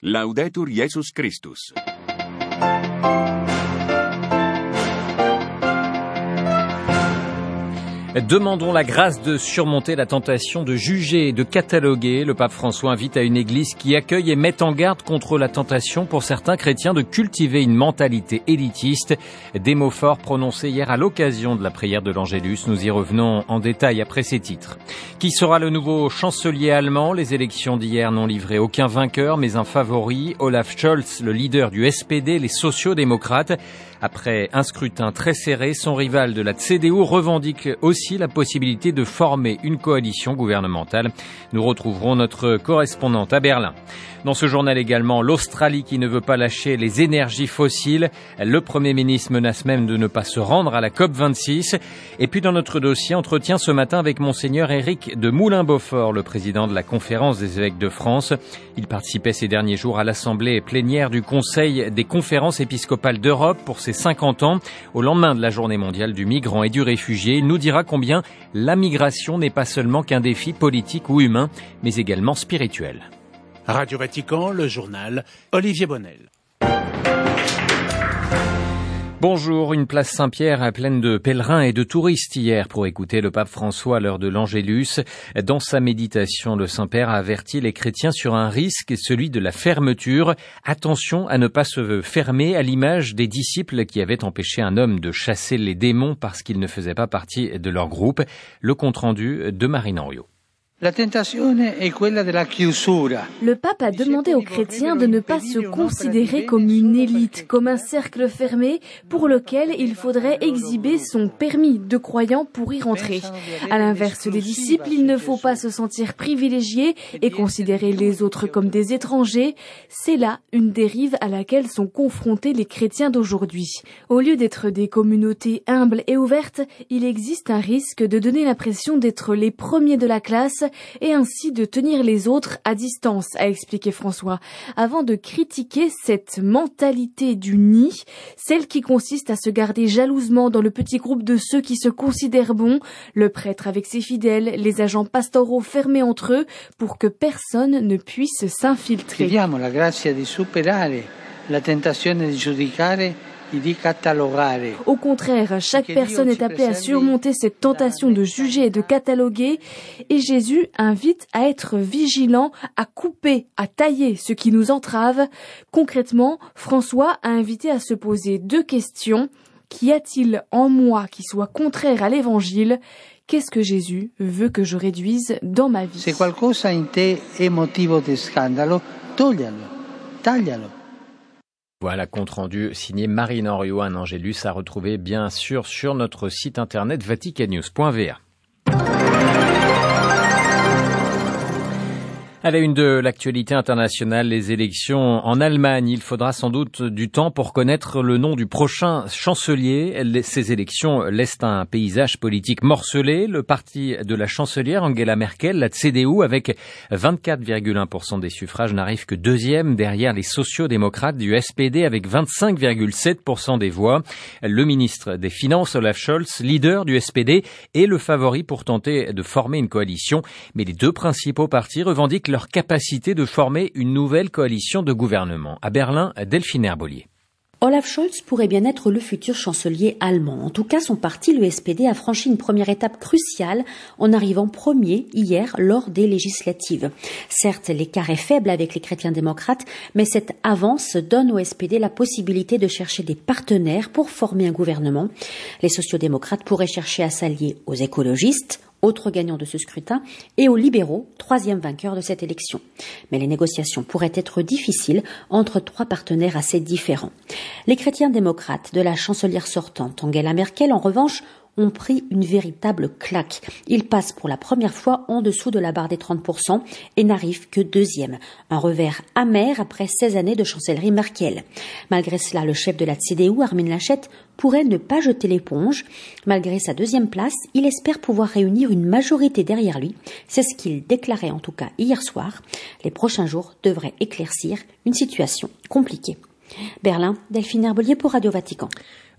Laudetur Jesus Christus. Demandons la grâce de surmonter la tentation de juger et de cataloguer. Le pape François invite à une église qui accueille et met en garde contre la tentation pour certains chrétiens de cultiver une mentalité élitiste. Des mots forts prononcés hier à l'occasion de la prière de l'Angélus. Nous y revenons en détail après ces titres. Qui sera le nouveau chancelier allemand? Les élections d'hier n'ont livré aucun vainqueur, mais un favori. Olaf Scholz, le leader du SPD, les sociaux-démocrates. Après un scrutin très serré, son rival de la CDU revendique aussi la possibilité de former une coalition gouvernementale. Nous retrouverons notre correspondante à Berlin. Dans ce journal également, l'Australie qui ne veut pas lâcher les énergies fossiles. Le Premier ministre menace même de ne pas se rendre à la COP26. Et puis dans notre dossier, entretien ce matin avec Monseigneur Éric de Moulin-Beaufort, le président de la Conférence des évêques de France. Il participait ces derniers jours à l'assemblée plénière du Conseil des conférences épiscopales d'Europe pour ses 50 ans, au lendemain de la journée mondiale du migrant et du réfugié. Il nous dira combien la migration n'est pas seulement qu'un défi politique ou humain, mais également spirituel. Radio Vatican, le journal, Olivier Bonnel. Bonjour, une place Saint-Pierre pleine de pèlerins et de touristes hier pour écouter le pape François à l'heure de l'Angélus. Dans sa méditation, le Saint-Père a averti les chrétiens sur un risque, celui de la fermeture. Attention à ne pas se fermer, à l'image des disciples qui avaient empêché un homme de chasser les démons parce qu'il ne faisait pas partie de leur groupe. Le compte-rendu de Marine Henriot. Le pape a demandé aux chrétiens de ne pas se considérer comme une élite, comme un cercle fermé pour lequel il faudrait exhiber son permis de croyant pour y rentrer. À l'inverse des disciples, il ne faut pas se sentir privilégié et considérer les autres comme des étrangers. C'est là une dérive à laquelle sont confrontés les chrétiens d'aujourd'hui. Au lieu d'être des communautés humbles et ouvertes, il existe un risque de donner l'impression d'être les premiers de la classe et ainsi de tenir les autres à distance, a expliqué François, avant de critiquer cette mentalité du nid, celle qui consiste à se garder jalousement dans le petit groupe de ceux qui se considèrent bons, le prêtre avec ses fidèles, les agents pastoraux fermés entre eux pour que personne ne puisse s'infiltrer. Chiediamo la grazia di superare la tentazione di giudicare. Au contraire, chaque personne est appelée à surmonter cette tentation de juger et de cataloguer, et Jésus invite à être vigilant, à couper, à tailler ce qui nous entrave. Concrètement, François a invité à se poser 2 questions. Qu'y a-t-il en moi qui soit contraire à l'Évangile? Qu'est-ce que Jésus veut que je réduise dans ma vie? Se qualcosa in te è motivo di scandalo, toglialo, taglialo. Voilà, compte rendu signé Marine Henriot, un Angélus à retrouver bien sûr sur notre site internet vaticannews.va. À la une de l'actualité internationale, les élections en Allemagne. Il faudra sans doute du temps pour connaître le nom du prochain chancelier. Ces élections laissent un paysage politique morcelé. Le parti de la chancelière Angela Merkel, la CDU, avec 24,1% des suffrages, n'arrive que deuxième derrière les sociaux-démocrates du SPD avec 25,7% des voix. Le ministre des Finances, Olaf Scholz, leader du SPD, est le favori pour tenter de former une coalition. Mais les 2 principaux partis revendiquent leur capacité de former une nouvelle coalition de gouvernement. À Berlin, Delphine Herbolier. Olaf Scholz pourrait bien être le futur chancelier allemand. En tout cas, son parti, le SPD, a franchi une première étape cruciale en arrivant premier hier lors des législatives. Certes, l'écart est faible avec les chrétiens démocrates, mais cette avance donne au SPD la possibilité de chercher des partenaires pour former un gouvernement. Les sociaux-démocrates pourraient chercher à s'allier aux écologistes, autre gagnant de ce scrutin, et aux libéraux, 3e vainqueur de cette élection. Mais les négociations pourraient être difficiles entre 3 partenaires assez différents. Les chrétiens démocrates de la chancelière sortante Angela Merkel, en revanche, ont pris une véritable claque. Ils passent pour la première fois en dessous de la barre des 30% et n'arrivent que deuxième. Un revers amer après 16 années de chancellerie Merkel. Malgré cela, le chef de la CDU, Armin Laschet, pourrait ne pas jeter l'éponge. Malgré sa 2e place, il espère pouvoir réunir une majorité derrière lui. C'est ce qu'il déclarait en tout cas hier soir. Les prochains jours devraient éclaircir une situation compliquée. Berlin, Delphine Herbolier pour Radio Vatican.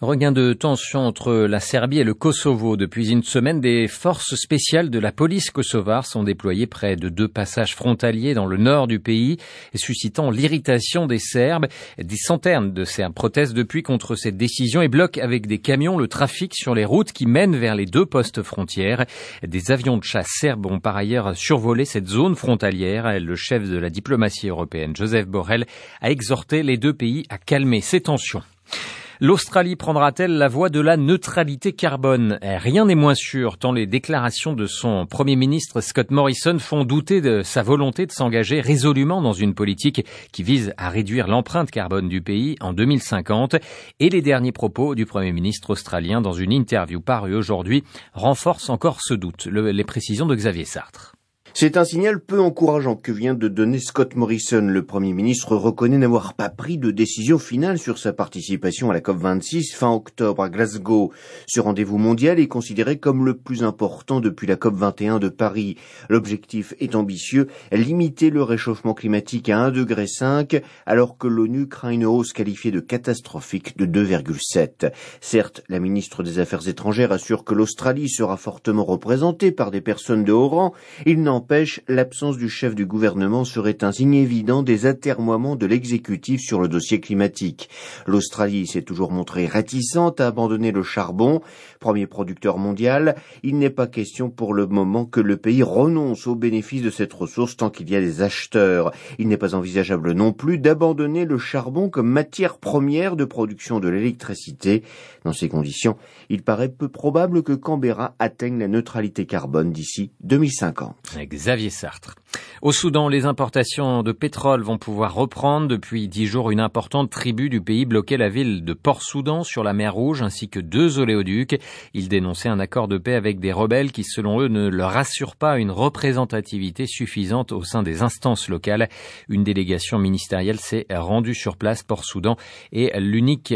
Regain de tension entre la Serbie et le Kosovo. Depuis une semaine, des forces spéciales de la police kosovare sont déployées près de 2 passages frontaliers dans le nord du pays, suscitant l'irritation des Serbes. Des centaines de Serbes protestent depuis contre cette décision et bloquent avec des camions le trafic sur les routes qui mènent vers les 2 postes frontières. Des avions de chasse serbes ont par ailleurs survolé cette zone frontalière. Le chef de la diplomatie européenne, Joseph Borrell, a exhorté les 2 pays à calmer ces tensions. L'Australie prendra-t-elle la voie de la neutralité carbone ? Rien n'est moins sûr, tant les déclarations de son Premier ministre Scott Morrison font douter de sa volonté de s'engager résolument dans une politique qui vise à réduire l'empreinte carbone du pays en 2050. Et les derniers propos du Premier ministre australien dans une interview parue aujourd'hui renforcent encore ce doute. Les précisions de Xavier Sartre. C'est un signal peu encourageant que vient de donner Scott Morrison. Le Premier ministre reconnaît n'avoir pas pris de décision finale sur sa participation à la COP26 fin octobre à Glasgow. Ce rendez-vous mondial est considéré comme le plus important depuis la COP21 de Paris. L'objectif est ambitieux, limiter le réchauffement climatique à 1,5 degré, alors que l'ONU craint une hausse qualifiée de catastrophique de 2,7. Certes, la ministre des Affaires étrangères assure que l'Australie sera fortement représentée par des personnes de haut rang. Il n'empêche, l'absence du chef du gouvernement serait un signe évident des atermoiements de l'exécutif sur le dossier climatique. L'Australie s'est toujours montrée réticente à abandonner le charbon. Premier producteur mondial, il n'est pas question pour le moment que le pays renonce au bénéfice de cette ressource tant qu'il y a des acheteurs. Il n'est pas envisageable non plus d'abandonner le charbon comme matière première de production de l'électricité. Dans ces conditions, il paraît peu probable que Canberra atteigne la neutralité carbone d'ici 2050. Xavier Sartre. Au Soudan, les importations de pétrole vont pouvoir reprendre. Depuis 10 jours, une importante tribu du pays bloquait la ville de Port-Soudan sur la mer Rouge ainsi que 2 oléoducs. Ils dénonçaient un accord de paix avec des rebelles qui, selon eux, ne leur assurent pas une représentativité suffisante au sein des instances locales. Une délégation ministérielle s'est rendue sur place. Port-Soudan est l'unique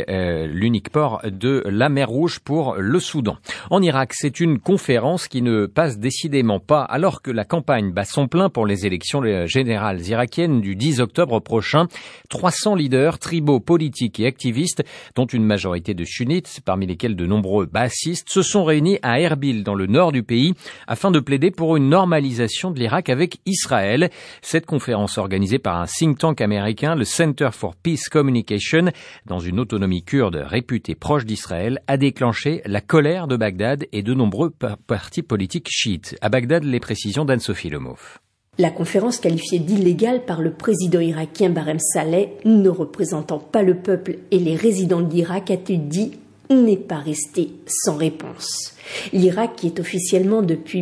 port de la mer Rouge pour le Soudan. En Irak, c'est une conférence qui ne passe décidément pas alors que la campagne bat son plein pour les élections générales irakiennes du 10 octobre prochain. 300 leaders tribaux, politiques et activistes, dont une majorité de sunnites, parmi lesquels de nombreux bassistes, se sont réunis à Erbil, dans le nord du pays, afin de plaider pour une normalisation de l'Irak avec Israël. Cette conférence organisée par un think tank américain, le Center for Peace Communication, dans une autonomie kurde réputée proche d'Israël, a déclenché la colère de Bagdad et de nombreux partis politiques chiites. À Bagdad, les précisions d'Anne-Sophie Lemauve. La conférence qualifiée d'illégale par le président irakien Barham Saleh, ne représentant pas le peuple et les résidents de l'Irak, a-t-il dit, n'est pas restée sans réponse. L'Irak, qui est officiellement depuis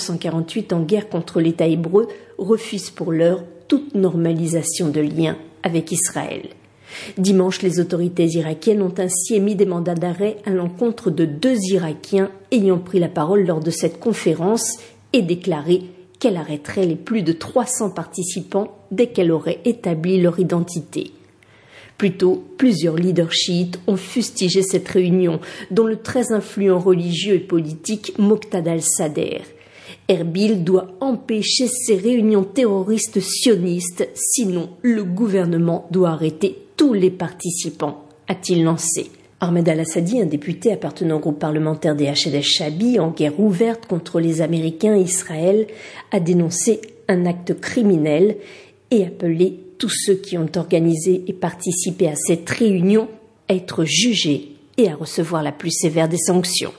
1948 en guerre contre l'État hébreu, refuse pour l'heure toute normalisation de liens avec Israël. Dimanche, les autorités irakiennes ont ainsi émis des mandats d'arrêt à l'encontre de 2 Irakiens ayant pris la parole lors de cette conférence et déclaré qu'elle arrêterait les plus de 300 participants dès qu'elle aurait établi leur identité. Plus tôt, plusieurs leaders chiites ont fustigé cette réunion, dont le très influent religieux et politique Moqtada al-Sadr. Erbil doit empêcher ces réunions terroristes sionistes, sinon le gouvernement doit arrêter tous les participants, a-t-il lancé. Ahmed al-Assadi, un député appartenant au groupe parlementaire des Hachd al-Shabi, en guerre ouverte contre les Américains et Israël, a dénoncé un acte criminel et appelé tous ceux qui ont organisé et participé à cette réunion à être jugés et à recevoir la plus sévère des sanctions.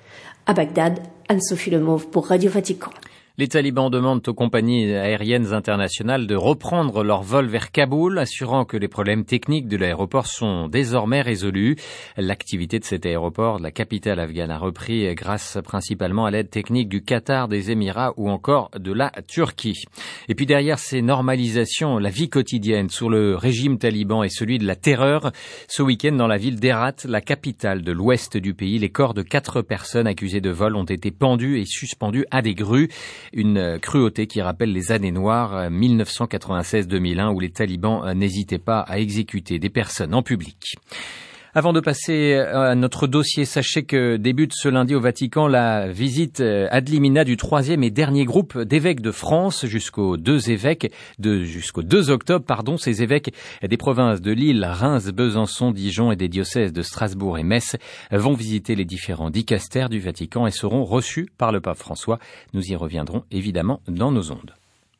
À Bagdad, Anne-Sophie Lemauve pour Radio Vatican. Les talibans demandent aux compagnies aériennes internationales de reprendre leur vol vers Kaboul, assurant que les problèmes techniques de l'aéroport sont désormais résolus. L'activité de cet aéroport, de la capitale afghane, a repris grâce principalement à l'aide technique du Qatar, des Émirats ou encore de la Turquie. Et puis derrière ces normalisations, la vie quotidienne sous le régime taliban et celui de la terreur. Ce week-end, dans la ville d'Herat, la capitale de l'ouest du pays, les corps de 4 personnes accusées de vol ont été pendus et suspendus à des grues. Une cruauté qui rappelle les années noires 1996-2001 où les talibans n'hésitaient pas à exécuter des personnes en public. Avant de passer à notre dossier, sachez que débute ce lundi au Vatican la visite ad limina du 3e et dernier groupe d'évêques de France jusqu'au 2 octobre. Ces évêques des provinces de Lille, Reims, Besançon, Dijon et des diocèses de Strasbourg et Metz vont visiter les différents dicastères du Vatican et seront reçus par le pape François. Nous y reviendrons évidemment dans nos ondes.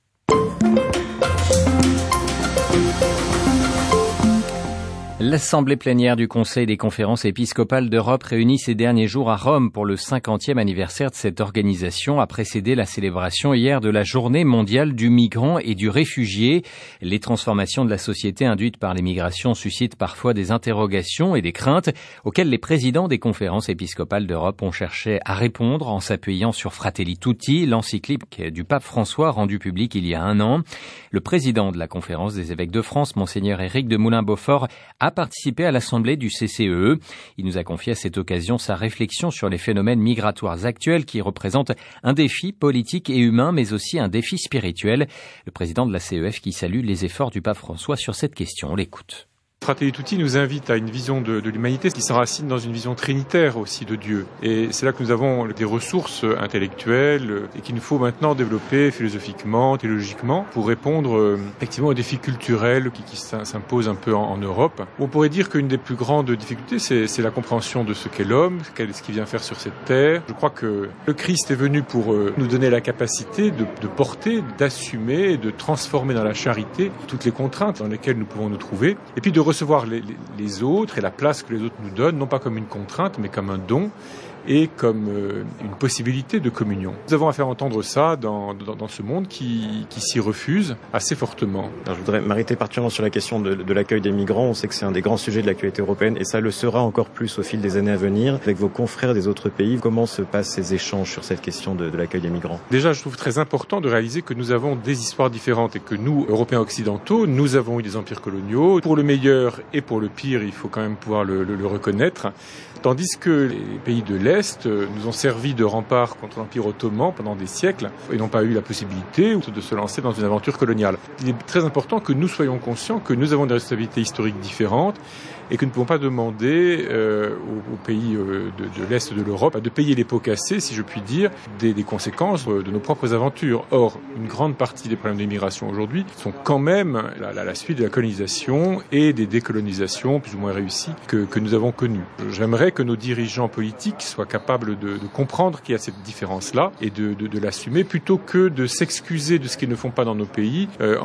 L'Assemblée plénière du Conseil des conférences épiscopales d'Europe réunie ces derniers jours à Rome pour le 50e anniversaire de cette organisation a précédé la célébration hier de la Journée mondiale du migrant et du réfugié. Les transformations de la société induites par les migrations suscitent parfois des interrogations et des craintes auxquelles les présidents des conférences épiscopales d'Europe ont cherché à répondre en s'appuyant sur Fratelli Tutti, l'encyclique du pape François rendue publique il y a un an. Le président de la conférence des évêques de France, Monseigneur Éric de Moulin-Beaufort, a participé à l'assemblée du CCEE. Il nous a confié à cette occasion sa réflexion sur les phénomènes migratoires actuels qui représentent un défi politique et humain, mais aussi un défi spirituel. Le président de la CEF qui salue les efforts du pape François sur cette question. On l'écoute. Fratelli Tutti nous invite à une vision de l'humanité qui s'enracine dans une vision trinitaire aussi de Dieu. Et c'est là que nous avons des ressources intellectuelles et qu'il nous faut maintenant développer philosophiquement, théologiquement, pour répondre effectivement aux défis culturels qui s'imposent un peu en Europe. On pourrait dire qu'une des plus grandes difficultés, c'est la compréhension de ce qu'est l'homme, ce qu'il vient faire sur cette terre. Je crois que le Christ est venu pour nous donner la capacité de porter, d'assumer et de transformer dans la charité toutes les contraintes dans lesquelles nous pouvons nous trouver. Et puis de recevoir les autres et la place que les autres nous donnent, non pas comme une contrainte, mais comme un don et comme une possibilité de communion. Nous avons à faire entendre ça dans ce monde qui s'y refuse assez fortement. Alors, je voudrais m'arrêter particulièrement sur la question de l'accueil des migrants. On sait que c'est un des grands sujets de l'actualité européenne et ça le sera encore plus au fil des années à venir. Avec vos confrères des autres pays, comment se passent ces échanges sur cette question de l'accueil des migrants? Déjà, je trouve très important de réaliser que nous avons des histoires différentes et que nous, Européens occidentaux, nous avons eu des empires coloniaux. Pour le meilleur et pour le pire, il faut quand même pouvoir le reconnaître. Tandis que les pays de l'Est nous ont servi de rempart contre l'Empire ottoman pendant des siècles et n'ont pas eu la possibilité de se lancer dans une aventure coloniale. Il est très important que nous soyons conscients que nous avons des responsabilités historiques différentes et que nous ne pouvons pas demander aux pays de l'Est de l'Europe de payer les pots cassés, si je puis dire, des conséquences de nos propres aventures. Or, une grande partie des problèmes d'immigration aujourd'hui sont quand même la suite de la colonisation et des décolonisations plus ou moins réussies que nous avons connues. J'aimerais que nos dirigeants politiques soient capables de comprendre qu'il y a cette différence-là et de l'assumer plutôt que de s'excuser de ce qu'ils ne font pas dans nos pays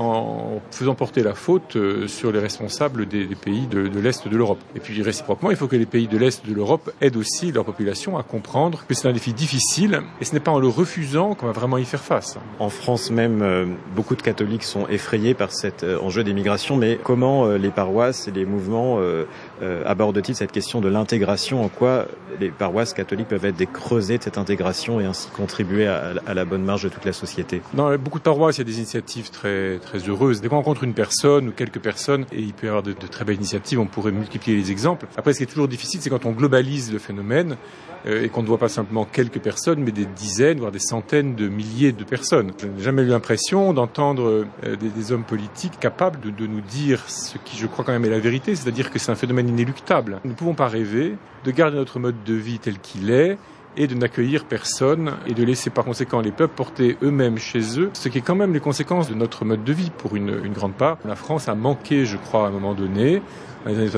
en faisant porter la faute sur les responsables des pays de l'Est de l'Europe. Et puis réciproquement, il faut que les pays de l'Est de l'Europe aident aussi leur population à comprendre que c'est un défi difficile et ce n'est pas en le refusant qu'on va vraiment y faire face. En France même, beaucoup de catholiques sont effrayés par cet enjeu des migrations, mais comment les paroisses et les mouvements abordent-ils cette question de l'intégration? En quoi les paroisses catholiques peuvent être des creusets de cette intégration et ainsi contribuer à la bonne marche de toute la société? Dans beaucoup de paroisses, il y a des initiatives très, très heureuses. Dès qu'on rencontre une personne ou quelques personnes, et il peut y avoir de très belles initiatives, on pourrait multiplier les exemples. Après, ce qui est toujours difficile, c'est quand on globalise le phénomène et qu'on ne voit pas simplement quelques personnes, mais des dizaines, voire des centaines de milliers de personnes. Je n'ai jamais eu l'impression d'entendre des hommes politiques capables de nous dire ce qui, je crois, quand même est la vérité, c'est-à-dire que c'est un phénomène inéluctable. Nous ne pouvons pas rêver de garder notre mode de vie tel qu'il est et de n'accueillir personne et de laisser par conséquent les peuples porter eux-mêmes chez eux, ce qui est quand même les conséquences de notre mode de vie pour une grande part. La France a manqué, je crois, à un moment donné, dans les années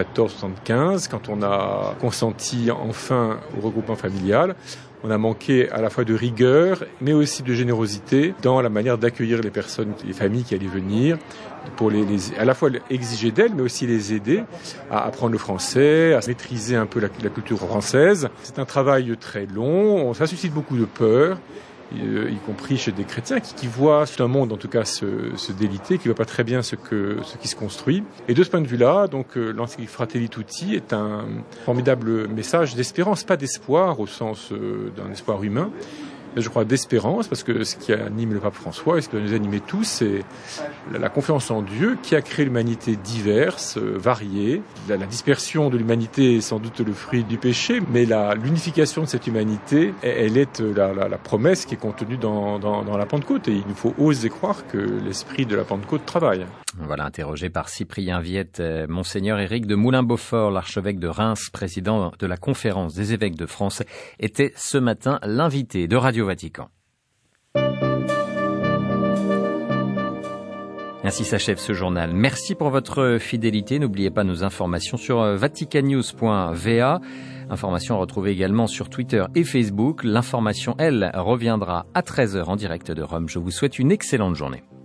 74-75, quand on a consenti enfin au regroupement familial. On a manqué à la fois de rigueur, mais aussi de générosité dans la manière d'accueillir les personnes, les familles qui allaient venir, pour à la fois exiger d'elles, mais aussi les aider à apprendre le français, à maîtriser un peu la culture française. C'est un travail très long, ça suscite beaucoup de peur, y compris chez des chrétiens qui voient tout un monde en tout cas se déliter, qui ne voient pas très bien ce qui se construit. Et de ce point de vue-là, donc l'encyclique Fratelli Tutti est un formidable message d'espérance, pas d'espoir au sens d'un espoir humain, je crois, d'espérance, parce que ce qui anime le pape François et ce qui doit nous animer tous, c'est la confiance en Dieu qui a créé l'humanité diverse, variée. La dispersion de l'humanité est sans doute le fruit du péché, mais l'unification de cette humanité, elle est la promesse qui est contenue dans la Pentecôte. Et il nous faut oser croire que l'esprit de la Pentecôte travaille. Voilà, interrogé par Cyprien Viette, Monseigneur Éric de Moulin-Beaufort, l'archevêque de Reims, président de la Conférence des évêques de France, était ce matin l'invité de Radio Vatican. Ainsi s'achève ce journal. Merci pour votre fidélité. N'oubliez pas nos informations sur vaticannews.va. Informations à retrouver également sur Twitter et Facebook. L'information, elle, reviendra à 13h en direct de Rome. Je vous souhaite une excellente journée.